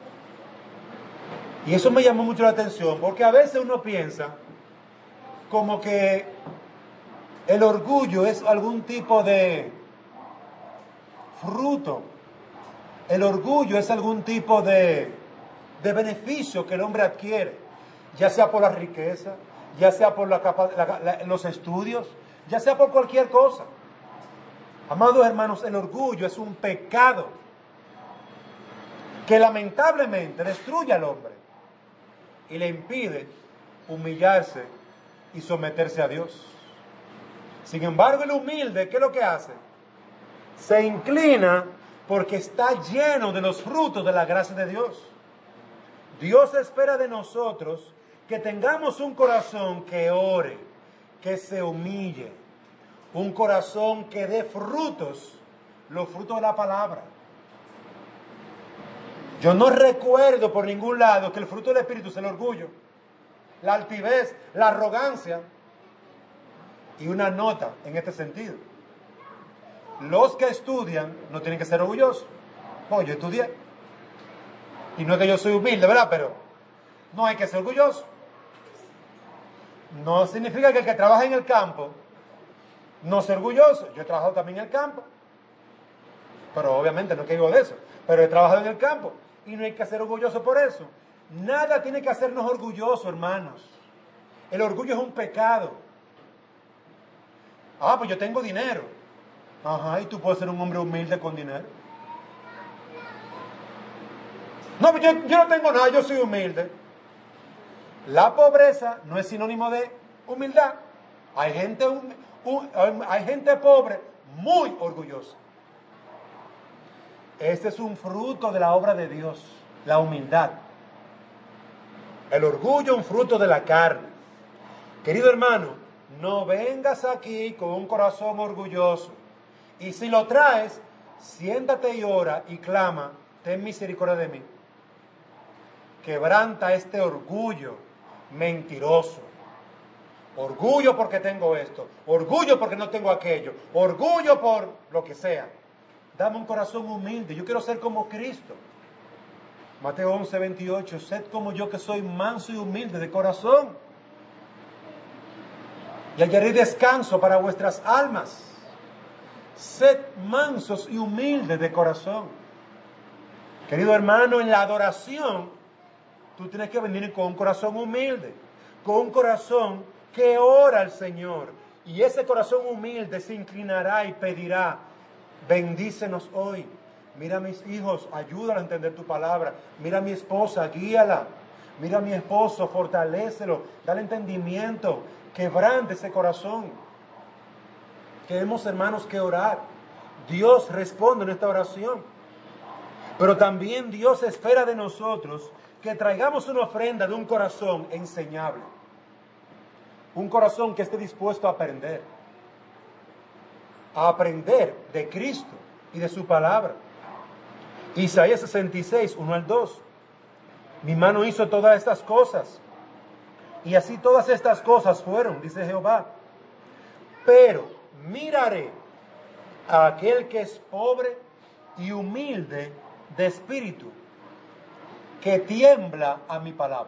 Y eso me llamó mucho la atención, porque a veces uno piensa como que el orgullo es algún tipo de fruto. El orgullo es algún tipo de, de beneficio que el hombre adquiere, ya sea por la riqueza, ya sea por la capa, la, la, los estudios, ya sea por cualquier cosa. Amados hermanos, el orgullo es un pecado que lamentablemente destruye al hombre y le impide humillarse y someterse a Dios. Sin embargo, el humilde, ¿qué es lo que hace? Se inclina porque está lleno de los frutos de la gracia de Dios. Dios espera de nosotros que tengamos un corazón que ore, que se humille, un corazón que dé frutos, los frutos de la palabra. Yo no recuerdo por ningún lado que el fruto del Espíritu es el orgullo, la altivez, la arrogancia. Y una nota en este sentido. Los que estudian no tienen que ser orgullosos. No, yo estudié. Y no es que yo soy humilde, ¿verdad? Pero no hay que ser orgulloso. No significa que el que trabaja en el campo no sea orgulloso. Yo he trabajado también en el campo. Pero obviamente no es que digo de eso. Pero he trabajado en el campo. Y no hay que ser orgulloso por eso. Nada tiene que hacernos orgullosos, hermanos. El orgullo es un pecado. Ah, pues yo tengo dinero. Ajá, y tú puedes ser un hombre humilde con dinero. No, pues yo, yo no tengo nada, yo soy humilde. La pobreza no es sinónimo de humildad. Hay gente, un, un, hay gente pobre muy orgullosa. Este es un fruto de la obra de Dios, la humildad. El orgullo, un fruto de la carne. Querido hermano, no vengas aquí con un corazón orgulloso. Y si lo traes, siéntate y ora y clama, ten misericordia de mí. Quebranta este orgullo mentiroso. Orgullo porque tengo esto. Orgullo porque no tengo aquello. Orgullo por lo que sea. Dame un corazón humilde. Yo quiero ser como Cristo. Mateo once, veintiocho. Sed como yo que soy manso y humilde de corazón. Y hallaré descanso para vuestras almas. Sed mansos y humildes de corazón. Querido hermano, en la adoración, tú tienes que venir con un corazón humilde, con un corazón que ora al Señor. Y ese corazón humilde se inclinará y pedirá, bendícenos hoy. Mira a mis hijos, ayúdala a entender tu palabra. Mira a mi esposa, guíala. Mira a mi esposo, fortalécelo, dale entendimiento. Quebrante ese corazón. Queremos, hermanos, que orar. Dios responde en esta oración. Pero también Dios espera de nosotros que traigamos una ofrenda de un corazón enseñable. Un corazón que esté dispuesto a aprender. A aprender de Cristo y de su palabra. Isaías sesenta y seis, uno al dos. Mi mano hizo todas estas cosas. Y así todas estas cosas fueron, dice Jehová. Pero miraré a aquel que es pobre y humilde de espíritu, que tiembla a mi palabra.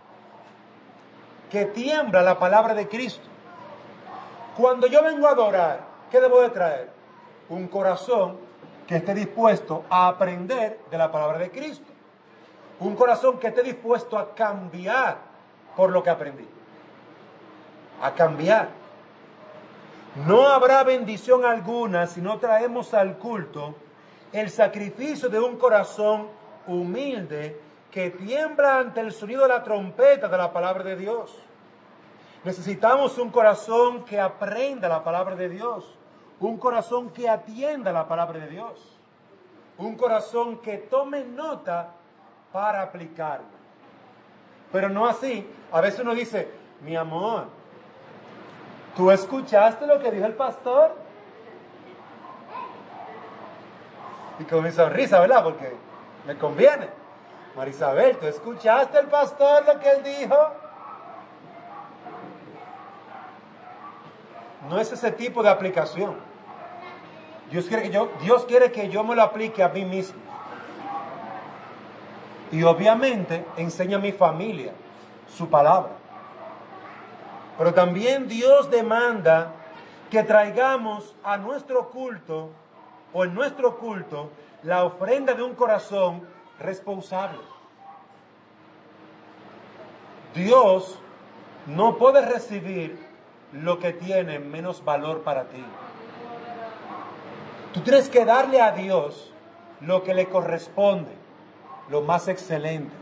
Que tiembla la palabra de Cristo. Cuando yo vengo a adorar, ¿qué debo de traer? Un corazón que esté dispuesto a aprender de la palabra de Cristo. Un corazón que esté dispuesto a cambiar por lo que aprendí. A cambiar. No habrá bendición alguna si no traemos al culto el sacrificio de un corazón humilde que tiembla ante el sonido de la trompeta de la palabra de Dios. Necesitamos un corazón que aprenda la palabra de Dios. Un corazón que atienda la palabra de Dios. Un corazón que tome nota para aplicarla. Pero no así. A veces uno dice, mi amor, ¿tú escuchaste lo que dijo el pastor? Y con mi sonrisa, ¿verdad? Porque me conviene. Marisabel, ¿tú escuchaste el pastor lo que él dijo? No es ese tipo de aplicación. Dios quiere que yo, Dios quiere que yo me lo aplique a mí mismo. Y obviamente enseña a mi familia su palabra. Pero también Dios demanda que traigamos a nuestro culto, o en nuestro culto, la ofrenda de un corazón responsable. Dios no puede recibir lo que tiene menos valor para ti. Tú tienes que darle a Dios lo que le corresponde, lo más excelente.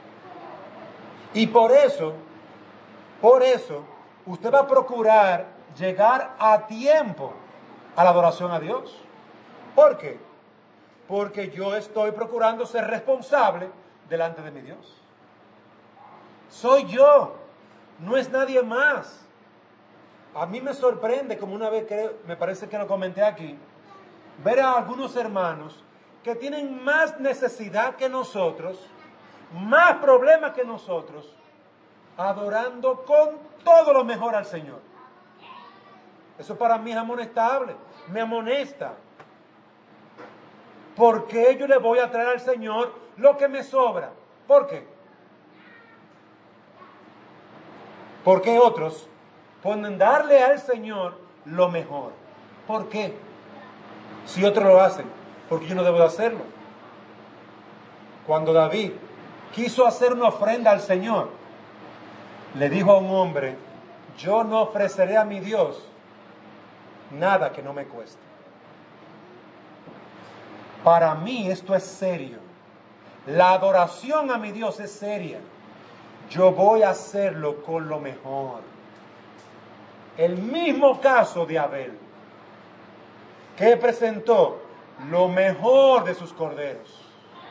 Y por eso, por eso, usted va a procurar llegar a tiempo a la adoración a Dios. ¿Por qué? Porque yo estoy procurando ser responsable delante de mi Dios. Soy yo, no es nadie más. A mí me sorprende, como una vez que me parece que lo comenté aquí, ver a algunos hermanos que tienen más necesidad que nosotros, más problemas que nosotros, adorando con todo lo mejor al Señor. Eso para mí es amonestable, me amonesta. ¿Por qué yo le voy a traer al Señor lo que me sobra? ¿Por qué? Porque otros pueden darle al Señor lo mejor. ¿Por qué? Si otros lo hacen, ¿por qué yo no debo de hacerlo? Cuando David quiso hacer una ofrenda al Señor, le dijo a un hombre, yo no ofreceré a mi Dios nada que no me cueste. Para mí esto es serio. La adoración a mi Dios es seria. Yo voy a hacerlo con lo mejor. El mismo caso de Abel, que presentó lo mejor de sus corderos.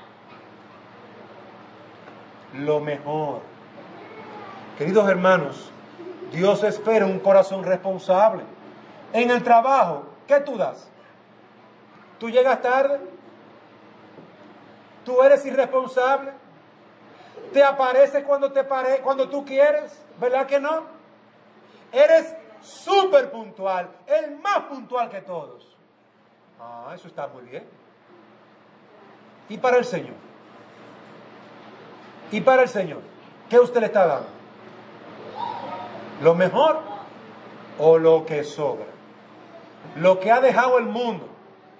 Lo mejor. Queridos hermanos, Dios espera un corazón responsable. En el trabajo, ¿qué tú das? ¿Tú llegas tarde? ¿Tú eres irresponsable? ¿Te aparece cuando te pare, cuando tú quieres? ¿Verdad que no? Eres súper puntual, el más puntual que todos. Ah, eso está muy bien. ¿Y para el Señor? ¿Y para el Señor? ¿Qué usted le está dando? ¿Lo mejor o lo que sobra? Lo que ha dejado el mundo.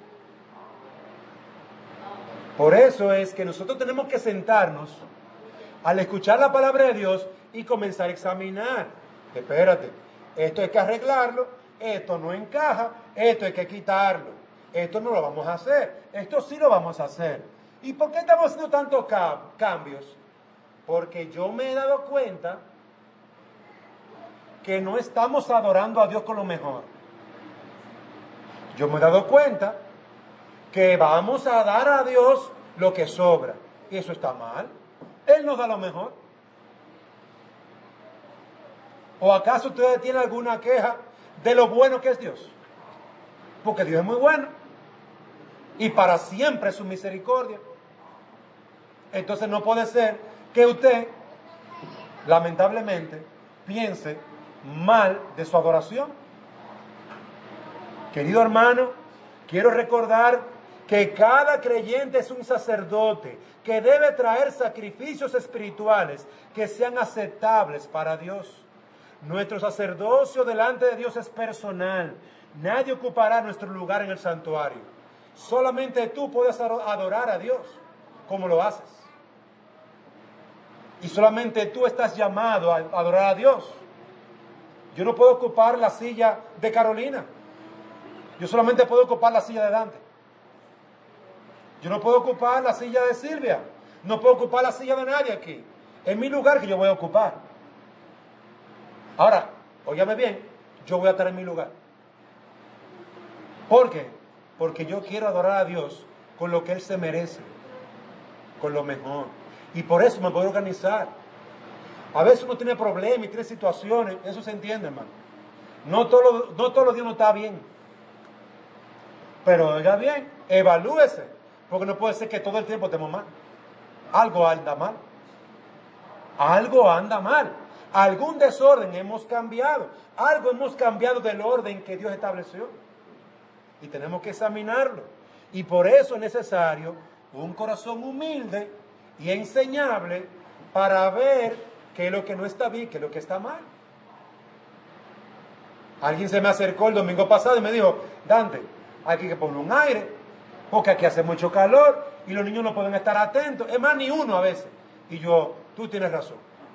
Por eso es que nosotros tenemos que sentarnos al escuchar la palabra de Dios y comenzar a examinar. Espérate, esto hay que arreglarlo, esto no encaja, esto hay que quitarlo, esto no lo vamos a hacer, esto sí lo vamos a hacer. ¿Y por qué estamos haciendo tantos cambios? Porque yo me he dado cuenta que no estamos adorando a Dios con lo mejor. Yo me he dado cuenta que vamos a dar a Dios lo que sobra. Y eso está mal. Él nos da lo mejor. ¿O acaso ustedes tienen alguna queja de lo bueno que es Dios? Porque Dios es muy bueno. Y para siempre es su misericordia. Entonces no puede ser que usted, lamentablemente, piense mal de su adoración. Querido hermano, quiero recordar que cada creyente es un sacerdote que debe traer sacrificios espirituales que sean aceptables para Dios. Nuestro sacerdocio delante de Dios es personal. Nadie ocupará nuestro lugar en el santuario. Solamente tú puedes adorar a Dios como lo haces. Y solamente tú estás llamado a adorar a Dios. Yo no puedo ocupar la silla de Carolina. Yo solamente puedo ocupar la silla de Dante. Yo no puedo ocupar la silla de Silvia. No puedo ocupar la silla de nadie aquí. Es mi lugar que yo voy a ocupar. Ahora, óyame bien, yo voy a estar en mi lugar. ¿Por qué? Porque yo quiero adorar a Dios con lo que Él se merece. Con lo mejor. Y por eso me voy a organizar. A veces uno tiene problemas y tiene situaciones. Eso se entiende, hermano. No todos los no todo días uno está bien. Pero oiga bien, evalúese. Porque no puede ser que todo el tiempo estemos mal. algo anda mal. Algo anda mal. Algún desorden hemos cambiado. Algo hemos cambiado del orden que Dios estableció. Y tenemos que examinarlo. Y por eso es necesario un corazón humilde y enseñable para ver qué es lo que no está bien, qué es lo que está mal. Alguien se me acercó el domingo pasado y me dijo, Dante, hay que poner un aire, porque aquí hace mucho calor y los niños no pueden estar atentos. Es más, ni uno a veces. Y yo, tú tienes razón.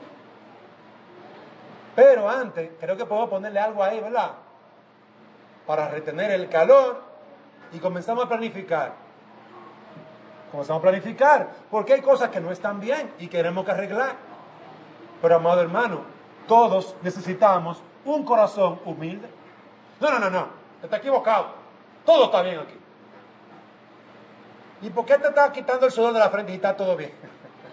Pero antes, creo que podemos ponerle algo ahí, ¿verdad? Para retener el calor y comenzamos a planificar. Comenzamos a planificar, porque hay cosas que no están bien y queremos que arreglar. Pero, amado hermano, todos necesitamos un corazón humilde. No, no, no, no, está equivocado. Todo está bien aquí. ¿Y por qué te estás quitando el sudor de la frente y está todo bien?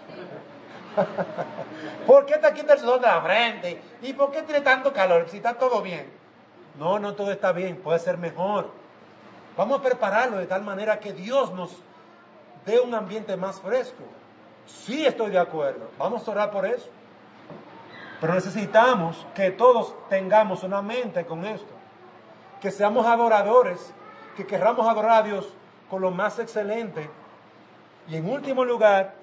¿Por qué te quitas el sudor de la frente? ¿Y por qué tiene tanto calor si está todo bien? No, no todo está bien, puede ser mejor. Vamos a prepararlo de tal manera que Dios nos dé un ambiente más fresco. Sí, estoy de acuerdo, vamos a orar por eso. Pero necesitamos que todos tengamos una mente con esto. Que seamos adoradores, que querramos adorar a Dios con lo más excelente. Y en último lugar,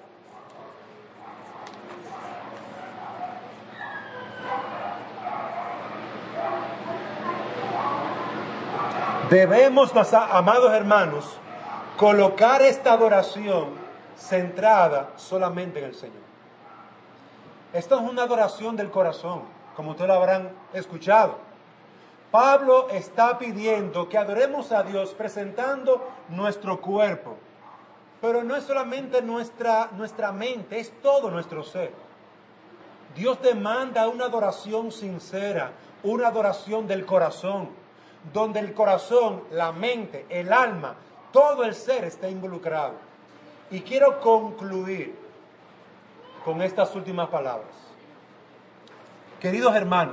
debemos, amados hermanos, colocar esta adoración centrada solamente en el Señor. Esta es una adoración del corazón, como ustedes lo habrán escuchado. Pablo está pidiendo que adoremos a Dios presentando nuestro cuerpo. Pero no es solamente nuestra, nuestra mente, es todo nuestro ser. Dios demanda una adoración sincera, una adoración del corazón, donde el corazón, la mente, el alma, todo el ser está involucrado. Y quiero concluir con estas últimas palabras. Queridos hermanos,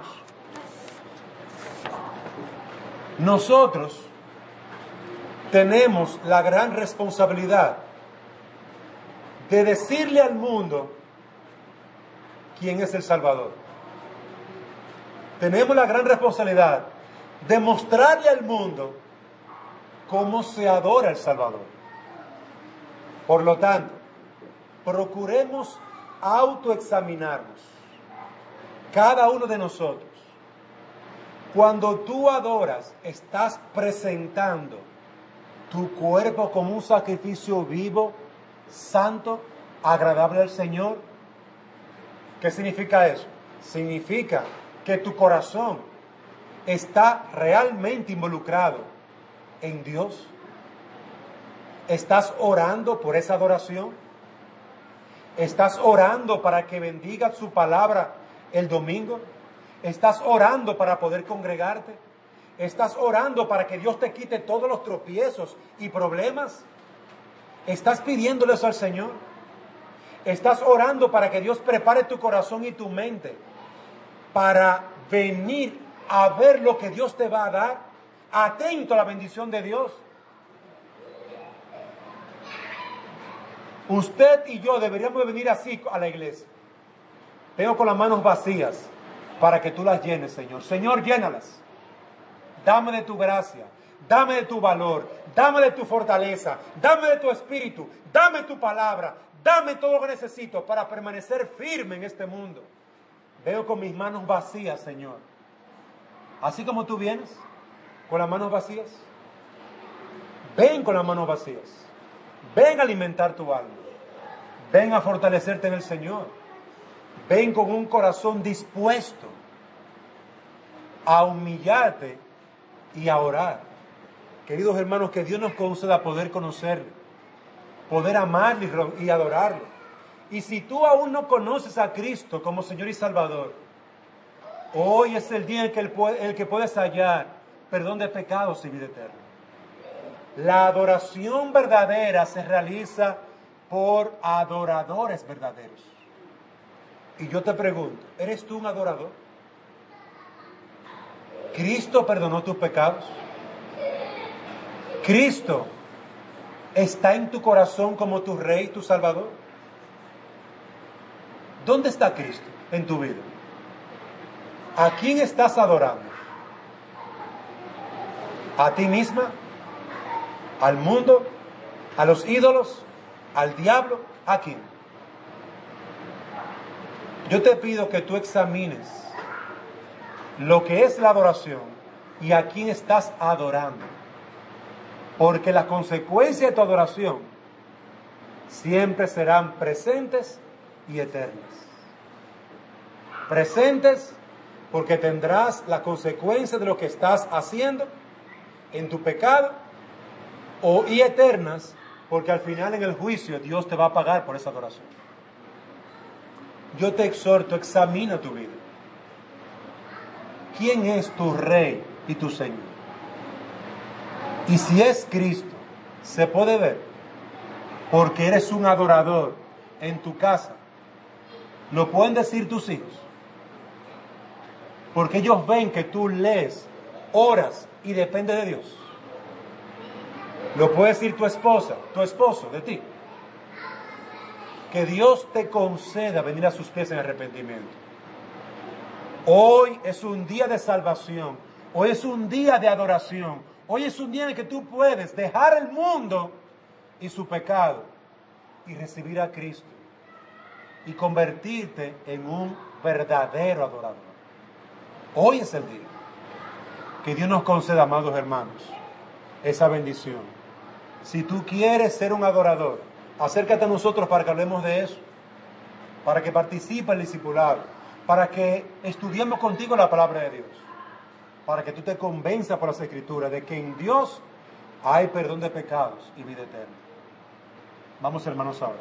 nosotros tenemos la gran responsabilidad de decirle al mundo quién es el Salvador. Tenemos la gran responsabilidad de mostrarle al mundo cómo se adora al Salvador. Por lo tanto, procuremos autoexaminarnos, cada uno de nosotros. Cuando tú adoras, estás presentando tu cuerpo como un sacrificio vivo, santo, agradable al Señor. ¿Qué significa eso? Significa que tu corazón está realmente involucrado en Dios. ¿Estás orando por esa adoración? ¿Estás orando para que bendiga su palabra el domingo? ¿Estás orando para poder congregarte? ¿Estás orando para que Dios te quite todos los tropiezos y problemas? ¿Estás pidiéndole eso al Señor? ¿Estás orando para que Dios prepare tu corazón y tu mente para venir a ver lo que Dios te va a dar? Atento a la bendición de Dios. Usted y yo deberíamos venir así a la iglesia. Vengo con las manos vacías para que tú las llenes, Señor. Señor, llénalas. Dame de tu gracia, dame de tu valor, dame de tu fortaleza, dame de tu espíritu, dame tu palabra, dame todo lo que necesito para permanecer firme en este mundo. Vengo con mis manos vacías, Señor. Así como tú vienes, con las manos vacías. Ven con las manos vacías. Ven a alimentar tu alma. Ven a fortalecerte en el Señor. Ven con un corazón dispuesto a humillarte y a orar. Queridos hermanos, que Dios nos conceda poder conocerle, poder amarle y adorarle. Y si tú aún no conoces a Cristo como Señor y Salvador, hoy es el día en que, el, el que puedes hallar perdón de pecados y vida eterna. La adoración verdadera se realiza por adoradores verdaderos. Y yo te pregunto, ¿eres tú un adorador? ¿Cristo perdonó tus pecados? ¿Cristo está en tu corazón como tu Rey, tu Salvador? ¿Dónde está Cristo en tu vida? ¿A quién estás adorando? ¿A ti misma? ¿Al mundo? ¿A los ídolos? ¿Al diablo? ¿A quién? Yo te pido que tú examines lo que es la adoración y a quién estás adorando. Porque las consecuencias de tu adoración siempre serán presentes y eternas. Presentes porque tendrás la consecuencia de lo que estás haciendo en tu pecado, o y eternas porque al final en el juicio Dios te va a pagar por esa adoración. Yo te exhorto, examina tu vida. ¿Quién es tu Rey y tu Señor? Y si es Cristo, se puede ver, porque eres un adorador en tu casa. Lo pueden decir tus hijos, porque ellos ven que tú lees, oras y dependes de Dios. Lo puede decir tu esposa, tu esposo de ti. Que Dios te conceda venir a sus pies en arrepentimiento. Hoy es un día de salvación. Hoy es un día de adoración. Hoy es un día en el que tú puedes dejar el mundo y su pecado y recibir a Cristo y convertirte en un verdadero adorador. Hoy es el día. Que Dios nos conceda, amados hermanos, esa bendición. Si tú quieres ser un adorador, acércate a nosotros para que hablemos de eso, para que participe en el discipulado, para que estudiemos contigo la palabra de Dios, para que tú te convenzas por las Escrituras de que en Dios hay perdón de pecados y vida eterna. Vamos, hermanos, ahora.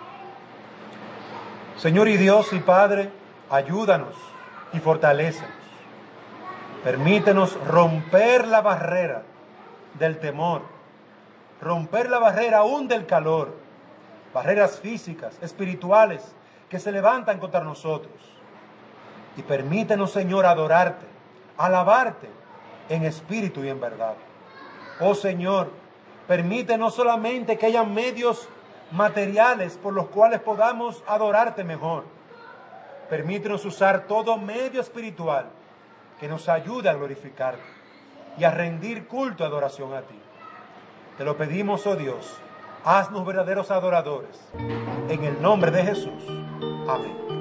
Señor y Dios y Padre, ayúdanos y fortalécenos. Permítenos romper la barrera del temor, romper la barrera aún del calor, barreras físicas, espirituales, que se levantan contra nosotros. Y permítenos, Señor, adorarte, alabarte en espíritu y en verdad. Oh Señor, permite no solamente que haya medios materiales por los cuales podamos adorarte mejor. Permítenos usar todo medio espiritual que nos ayude a glorificarte y a rendir culto y adoración a ti. Te lo pedimos, oh Dios, haznos verdaderos adoradores. En el nombre de Jesús. Amén.